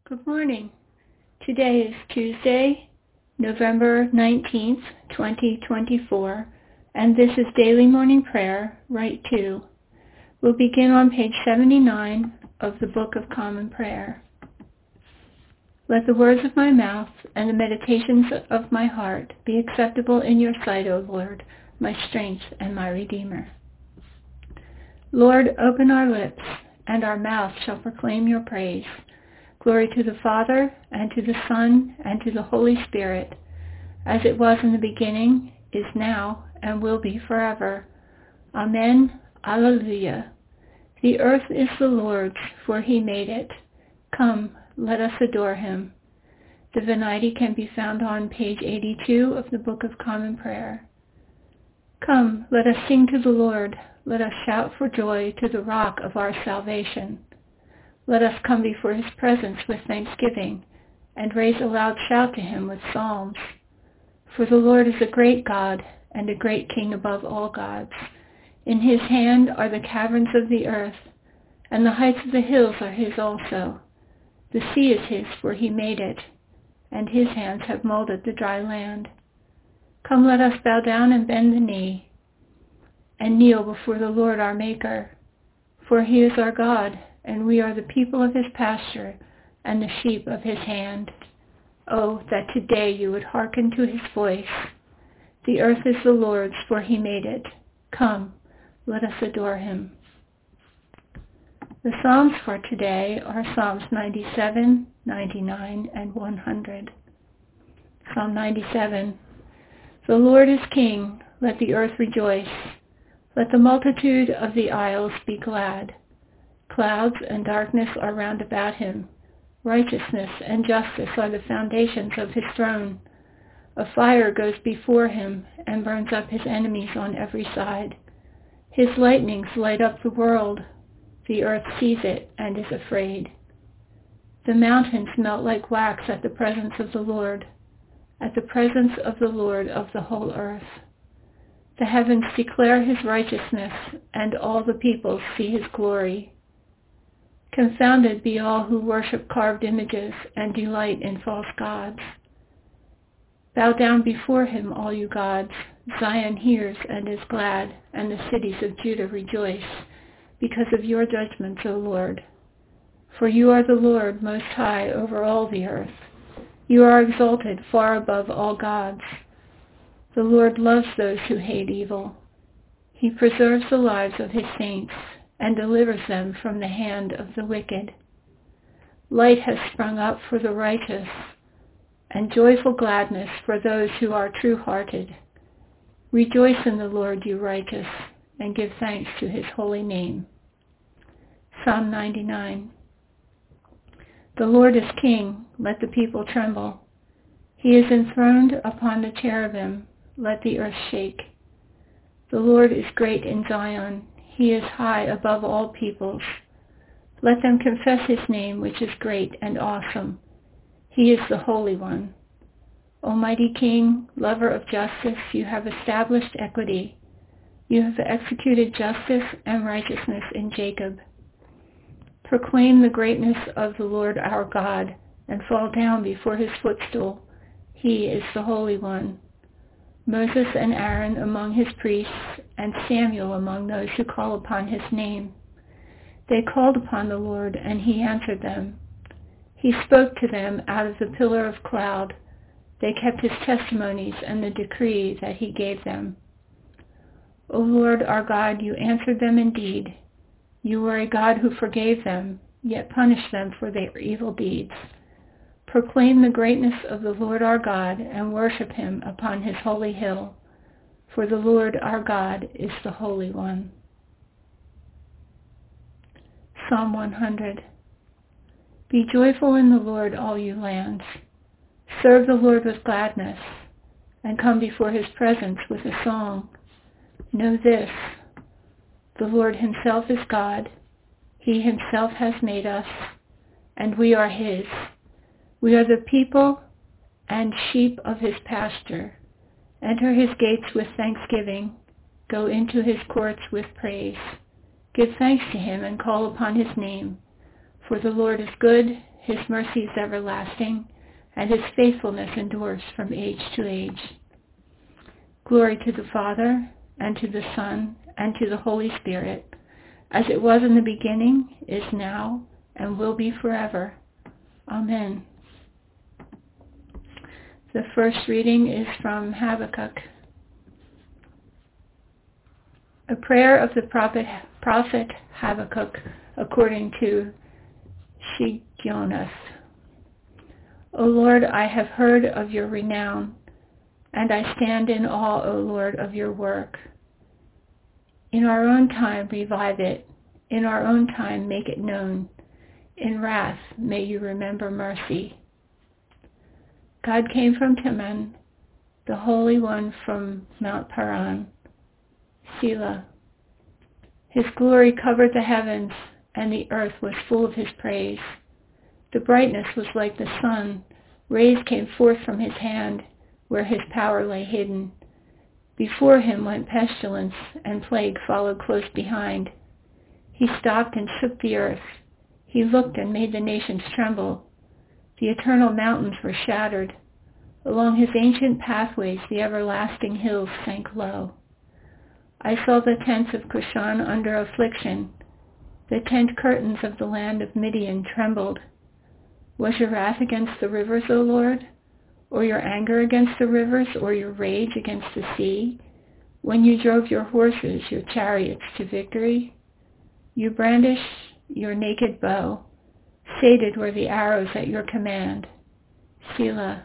Good morning. Today is Tuesday, November 19th, 2024, and this is Daily Morning Prayer, Rite 2. We'll begin on page 79 of the Book of Common Prayer. Let the words of my mouth and the meditations of my heart be acceptable in your sight, O Lord, my strength and my Redeemer. Lord, open our lips, and our mouth shall proclaim your praise. Glory to the Father, and to the Son, and to the Holy Spirit, as it was in the beginning, is now, and will be forever. Amen. Alleluia. The earth is the Lord's, for he made it. Come, let us adore him. The Venite can be found on page 82 of the Book of Common Prayer. Come, let us sing to the Lord. Let us shout for joy to the rock of our salvation. Let us come before his presence with thanksgiving, and raise a loud shout to him with psalms. For the Lord is a great God, and a great King above all gods. In his hand are the caverns of the earth, and the heights of the hills are his also. The sea is his, for he made it, and his hands have molded the dry land. Come, let us bow down and bend the knee, and kneel before the Lord our Maker. For he is our God, and we are the people of his pasture, and the sheep of his hand. Oh, that today you would hearken to his voice. The earth is the Lord's, for he made it. Come, let us adore him. The Psalms for today are Psalms 97, 99, and 100. Psalm 97. The Lord is King, let the earth rejoice. Let the multitude of the isles be glad. Clouds and darkness are round about him. Righteousness and justice are the foundations of his throne. A fire goes before him and burns up his enemies on every side. His lightnings light up the world. The earth sees it and is afraid. The mountains melt like wax at the presence of the Lord, at the presence of the Lord of the whole earth. The heavens declare his righteousness, and all the peoples see his glory. Confounded be all who worship carved images and delight in false gods. Bow down before him, all you gods. Zion hears and is glad, and the cities of Judah rejoice, because of your judgments, O Lord. For you are the Lord most high over all the earth. You are exalted far above all gods. The Lord loves those who hate evil. He preserves the lives of his saints, and delivers them from the hand of the wicked. Light has sprung up for the righteous, and joyful gladness for those who are true-hearted. Rejoice in the Lord, you righteous, and give thanks to his holy name. Psalm 99. The Lord is King, let the people tremble. He is enthroned upon the cherubim, let the earth shake. The Lord is great in Zion. He is high above all peoples. Let them confess his name, which is great and awesome. He is the Holy One. Almighty King, lover of justice, you have established equity. You have executed justice and righteousness in Jacob. Proclaim the greatness of the Lord our God, and fall down before his footstool. He is the Holy One. Moses and Aaron among his priests, and Samuel among those who call upon his name. They called upon the Lord, and he answered them. He spoke to them out of the pillar of cloud. They kept his testimonies and the decree that he gave them. O Lord our God, you answered them indeed. You were a God who forgave them, yet punished them for their evil deeds. Proclaim the greatness of the Lord our God, and worship him upon his holy hill. For the Lord our God is the Holy One. Psalm 100. Be joyful in the Lord, all you lands. Serve the Lord with gladness, and come before his presence with a song. Know this, the Lord himself is God. He himself has made us, and we are his. We are the people and sheep of his pasture. Enter his gates with thanksgiving. Go into his courts with praise. Give thanks to him and call upon his name. For the Lord is good, His mercy is everlasting, and His faithfulness endures from age to age. Glory to the Father, and to the Son, and to the Holy Spirit, as it was in the beginning, is now, and will be forever. Amen. The first reading is from Habakkuk. A prayer of the prophet Habakkuk according to Shigionoth. O Lord, I have heard of your renown, and I stand in awe, O Lord, of your work. In our own time revive it. In our own time make it known. In wrath may you remember mercy. God came from Teman, the Holy One from Mount Paran. Selah. His glory covered the heavens, and the earth was full of his praise. The brightness was like the sun. Rays came forth from his hand, where his power lay hidden. Before him went pestilence, and plague followed close behind. He stopped and shook the earth. He looked and made the nations tremble. The eternal mountains were shattered. Along his ancient pathways the everlasting hills sank low. I saw the tents of Cushan under affliction. The tent curtains of the land of Midian trembled. Was your wrath against the rivers, O Lord? Or your anger against the rivers, or your rage against the sea? When you drove your horses, your chariots to victory? You brandished your naked bow. Sated were the arrows at your command. Selah.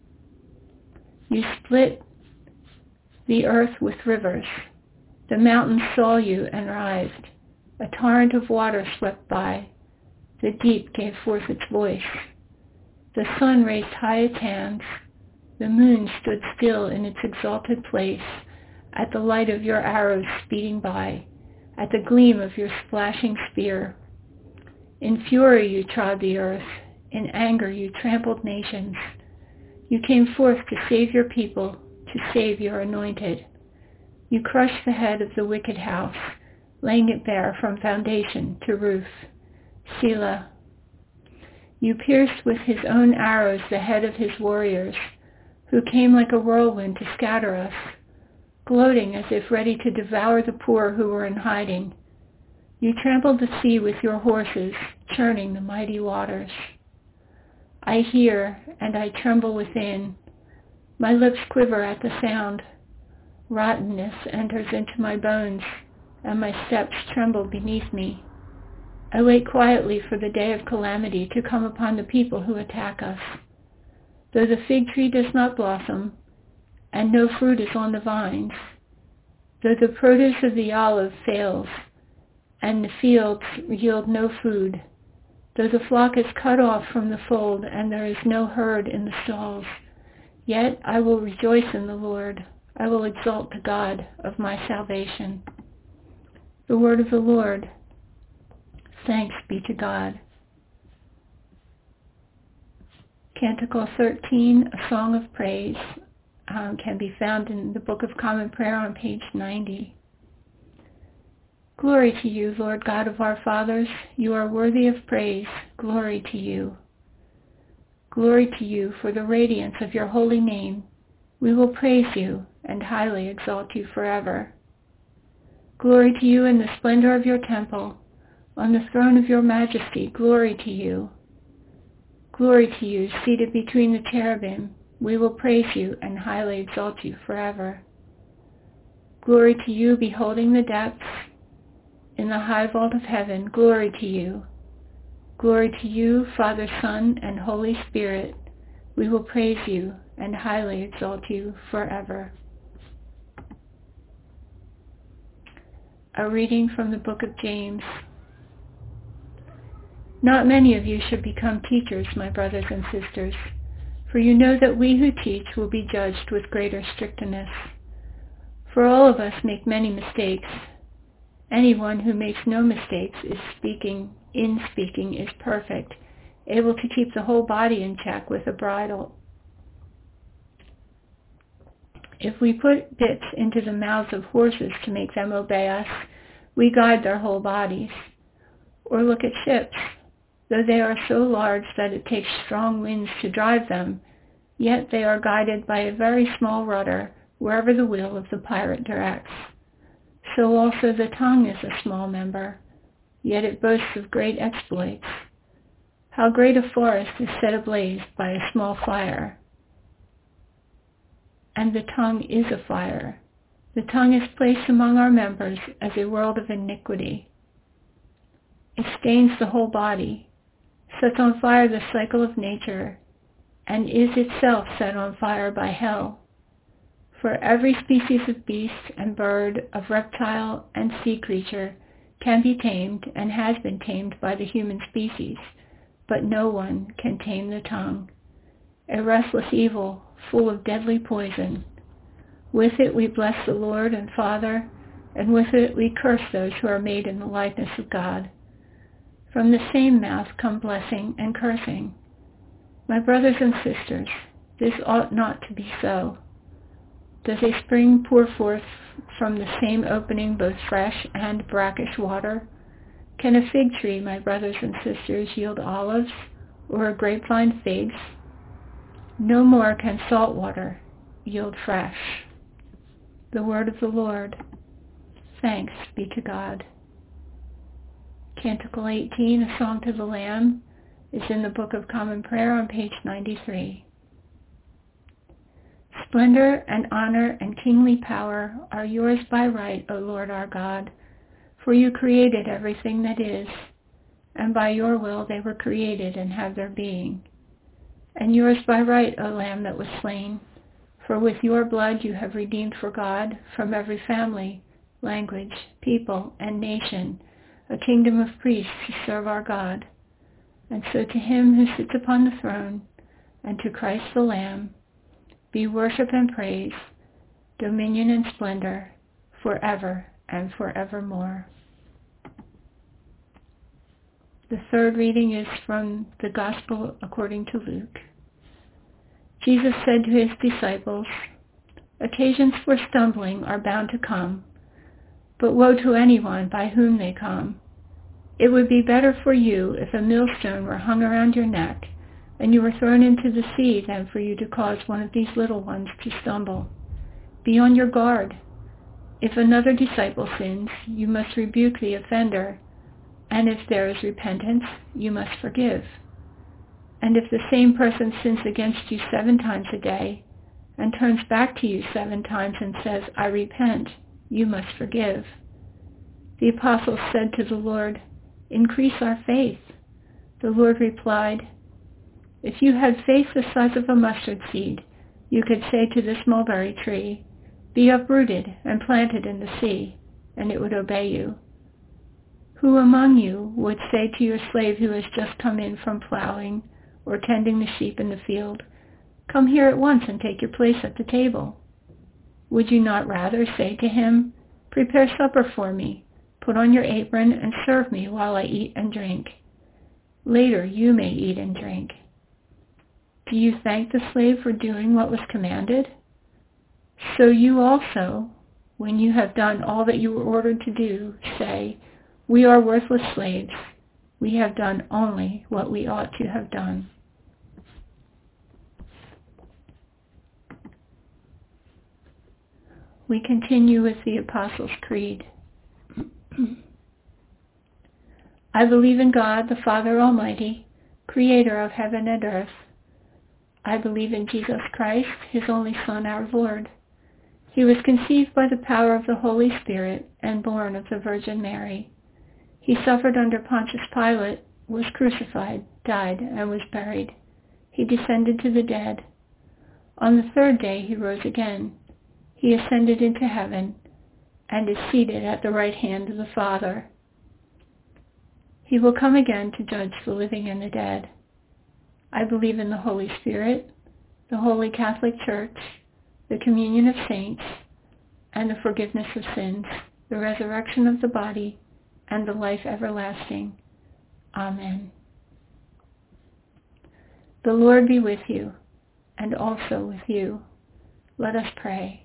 You split the earth with rivers. The mountains saw you and writhed. A torrent of water swept by. The deep gave forth its voice. The sun raised high its hands. The moon stood still in its exalted place, at the light of your arrows speeding by, at the gleam of your splashing spear. In fury you trod the earth. In anger you trampled nations. You came forth to save your people, to save your anointed. You crushed the head of the wicked house, laying it bare from foundation to roof. Selah. You pierced with his own arrows the head of his warriors, who came like a whirlwind to scatter us, gloating as if ready to devour the poor who were in hiding. You trampled the sea with your horses, churning the mighty waters. I hear, and I tremble within. My lips quiver at the sound. Rottenness enters into my bones, and my steps tremble beneath me. I wait quietly for the day of calamity to come upon the people who attack us. Though the fig tree does not blossom, and no fruit is on the vines, though the produce of the olive fails, and the fields yield no food, though the flock is cut off from the fold, and there is no herd in the stalls, yet I will rejoice in the Lord. I will exalt the God of my salvation. The word of the Lord. Thanks be to God. Canticle 13, A Song of Praise, can be found in the Book of Common Prayer on page 90. Glory to you, Lord God of our fathers. You are worthy of praise. Glory to you. Glory to you for the radiance of your holy name. We will praise you and highly exalt you forever. Glory to you in the splendor of your temple. On the throne of your majesty, glory to you. Glory to you, seated between the cherubim. We will praise you and highly exalt you forever. Glory to you, beholding the depths. In the high vault of heaven, glory to you. Glory to you, Father, Son, and Holy Spirit. We will praise you and highly exalt you forever. A reading from the book of James. Not many of you should become teachers, my brothers and sisters, for you know that we who teach will be judged with greater strictness. For all of us make many mistakes. Anyone who makes no mistakes in speaking is perfect, able to keep the whole body in check with a bridle. If we put bits into the mouths of horses to make them obey us, we guide their whole bodies. Or look at ships. Though they are so large that it takes strong winds to drive them, yet they are guided by a very small rudder wherever the wheel of the pirate directs. So also the tongue is a small member, yet it boasts of great exploits. How great a forest is set ablaze by a small fire. And the tongue is a fire. The tongue is placed among our members as a world of iniquity. It stains the whole body, sets on fire the cycle of nature, and is itself set on fire by hell. For every species of beast and bird, of reptile and sea creature can be tamed and has been tamed by the human species, but no one can tame the tongue, a restless evil full of deadly poison. With it we bless the Lord and Father, and with it we curse those who are made in the likeness of God. From the same mouth come blessing and cursing. My brothers and sisters, this ought not to be so. Does a spring pour forth from the same opening both fresh and brackish water? Can a fig tree, my brothers and sisters, yield olives, or a grapevine figs? No more can salt water yield fresh. The word of the Lord. Thanks be to God. Canticle 18, A Song to the Lamb, is in the Book of Common Prayer on page 93. Splendor and honor and kingly power are yours by right, O Lord our God, for you created everything that is, and by your will they were created and have their being. And yours by right, O Lamb that was slain, for with your blood you have redeemed for God from every family, language, people, and nation, a kingdom of priests who serve our God. And so to him who sits upon the throne, and to Christ the Lamb, be worship and praise, dominion and splendor, forever and forevermore. The third reading is from the Gospel according to Luke. Jesus said to his disciples, "Occasions for stumbling are bound to come, but woe to anyone by whom they come. It would be better for you if a millstone were hung around your neck and you were thrown into the sea than for you to cause one of these little ones to stumble. Be on your guard. If another disciple sins, you must rebuke the offender, and if there is repentance, you must forgive. And if the same person sins against you 7 times a day and turns back to you 7 times and says, 'I repent,' you must forgive." The apostles said to the Lord, "Increase our faith." The Lord replied, "If you had faith the size of a mustard seed, you could say to this mulberry tree, 'Be uprooted and planted in the sea,' and it would obey you. Who among you would say to your slave who has just come in from plowing or tending the sheep in the field, 'Come here at once and take your place at the table'? Would you not rather say to him, 'Prepare supper for me, put on your apron and serve me while I eat and drink. Later you may eat and drink'? Do you thank the slave for doing what was commanded? So you also, when you have done all that you were ordered to do, say, 'We are worthless slaves. We have done only what we ought to have done.'" We continue with the Apostles' Creed. I believe in God, the Father Almighty, creator of heaven and earth. I believe in Jesus Christ, his only Son, our Lord. He was conceived by the power of the Holy Spirit and born of the Virgin Mary. He suffered under Pontius Pilate, was crucified, died, and was buried. He descended to the dead. On the 3rd day he rose again. He ascended into heaven and is seated at the right hand of the Father. He will come again to judge the living and the dead. I believe in the Holy Spirit, the Holy Catholic Church, the communion of saints, and the forgiveness of sins, the resurrection of the body, and the life everlasting. Amen. The Lord be with you, and also with you. Let us pray.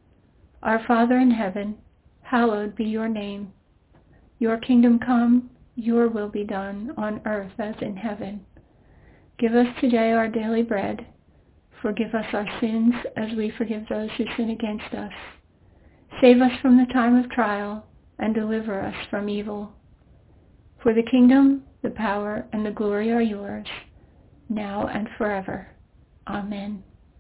Our Father in heaven, hallowed be your name. Your kingdom come, your will be done on earth as in heaven. Give us today our daily bread. Forgive us our sins as we forgive those who sin against us. Save us from the time of trial and deliver us from evil. For the kingdom, the power, and the glory are yours, now and forever. Amen.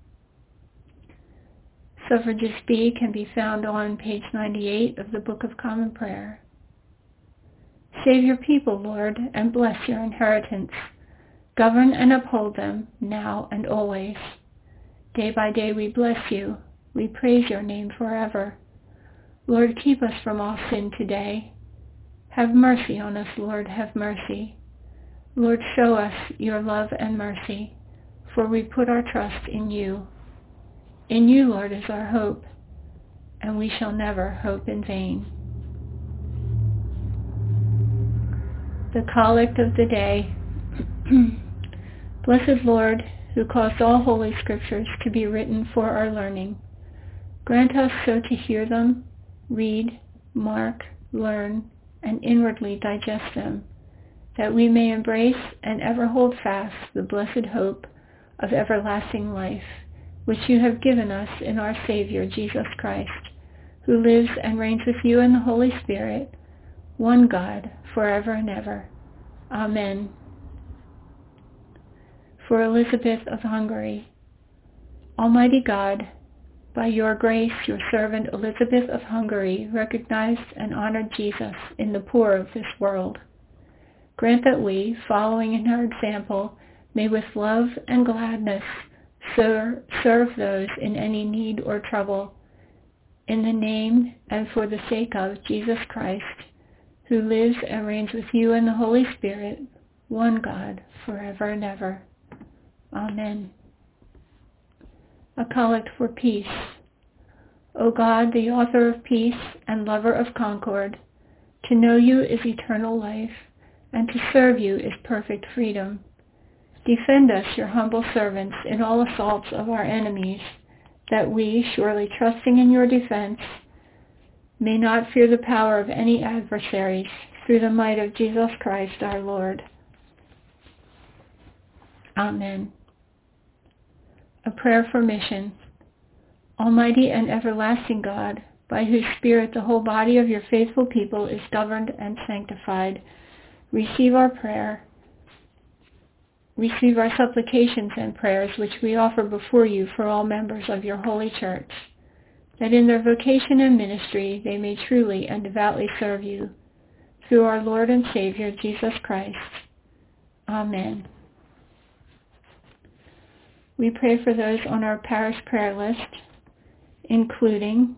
Suffragists B can be found on page 98 of the Book of Common Prayer. Save your people, Lord, and bless your inheritance. Govern and uphold them now and always. Day by day we bless you. We praise your name forever. Lord, keep us from all sin today. Have mercy on us, Lord, have mercy. Lord, show us your love and mercy, for we put our trust in you. In you, Lord, is our hope, and we shall never hope in vain. The Collect of the Day. Blessed Lord, who caused all holy scriptures to be written for our learning, grant us so to hear them, read, mark, learn, and inwardly digest them, that we may embrace and ever hold fast the blessed hope of everlasting life, which you have given us in our Savior, Jesus Christ, who lives and reigns with you in the Holy Spirit, one God, forever and ever. Amen. For Elizabeth of Hungary. Almighty God, by your grace, your servant Elizabeth of Hungary recognized and honored Jesus in the poor of this world. Grant that we, following in her example, may with love and gladness serve those in any need or trouble, in the name and for the sake of Jesus Christ, who lives and reigns with you in the Holy Spirit, one God, forever and ever. Amen. A Collect for Peace. O God, the author of peace and lover of concord, to know you is eternal life, and to serve you is perfect freedom. Defend us, your humble servants, in all assaults of our enemies, that we, surely trusting in your defense, may not fear the power of any adversaries, through the might of Jesus Christ our Lord. Amen. A prayer for mission. Almighty and everlasting God, by whose Spirit the whole body of your faithful people is governed and sanctified, receive our prayer. Receive our supplications and prayers which we offer before you for all members of your holy church, that in their vocation and ministry they may truly and devoutly serve you, through our Lord and Savior, Jesus Christ. Amen. We pray for those on our parish prayer list, including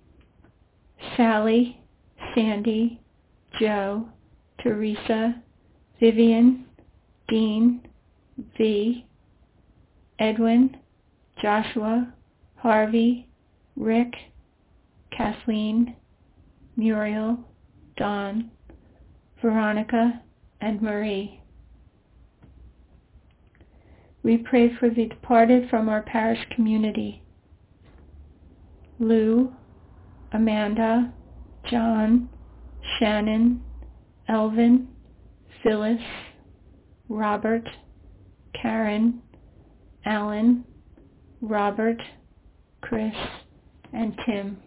Sally, Sandy, Joe, Teresa, Vivian, Dean, V, Edwin, Joshua, Harvey, Rick, Kathleen, Muriel, Don, Veronica, and Marie. We pray for the departed from our parish community: Lou, Amanda, John, Shannon, Elvin, Phyllis, Robert, Karen, Alan, Robert, Chris, and Tim.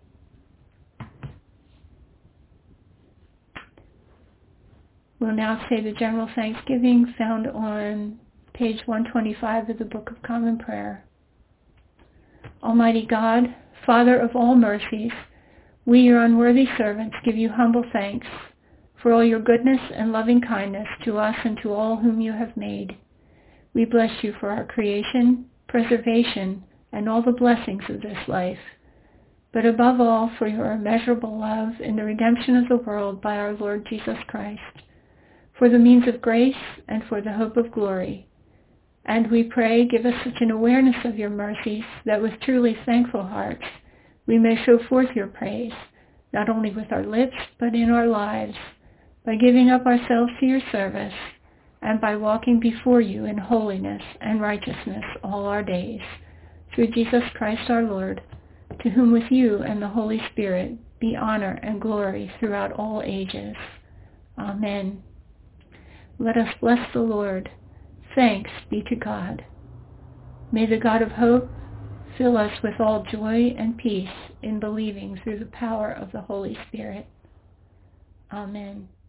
We'll now say the general thanksgiving found on page 125 of the Book of Common Prayer. Almighty God, Father of all mercies, we, your unworthy servants, give you humble thanks for all your goodness and loving kindness to us and to all whom you have made. We bless you for our creation, preservation, and all the blessings of this life, but above all for your immeasurable love in the redemption of the world by our Lord Jesus Christ, for the means of grace and for the hope of glory. And we pray, give us such an awareness of your mercies that with truly thankful hearts we may show forth your praise, not only with our lips, but in our lives, by giving up ourselves to your service, and by walking before you in holiness and righteousness all our days. Through Jesus Christ our Lord, to whom with you and the Holy Spirit be honor and glory throughout all ages. Amen. Let us bless the Lord. Thanks be to God. May the God of hope fill us with all joy and peace in believing through the power of the Holy Spirit. Amen.